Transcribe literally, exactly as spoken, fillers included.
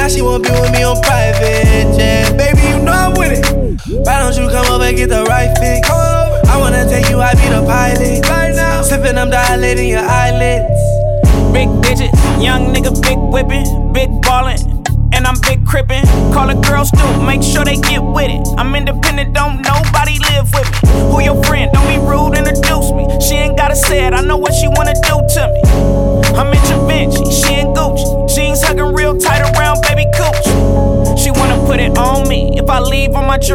now she wanna be with me on private jet. Baby, you know I'm with it. Why don't you come over and get the right fix? I wanna take you, I be the pilot. Right now, sippin', I'm dilating your eyelids. Big digit, young nigga, big whippin', big ballin', and I'm big crippin'. Call a girl stoop, make sure they get with it. I'm independent, don't nobody live with me. Who your friend? Don't be rude, introduce me. She ain't gotta say it, I know what she wanna do to me. I'm in Givenchy, she in Gucci. Jeans hugging real tight around baby cooch. She wanna put it on me. If I leave on my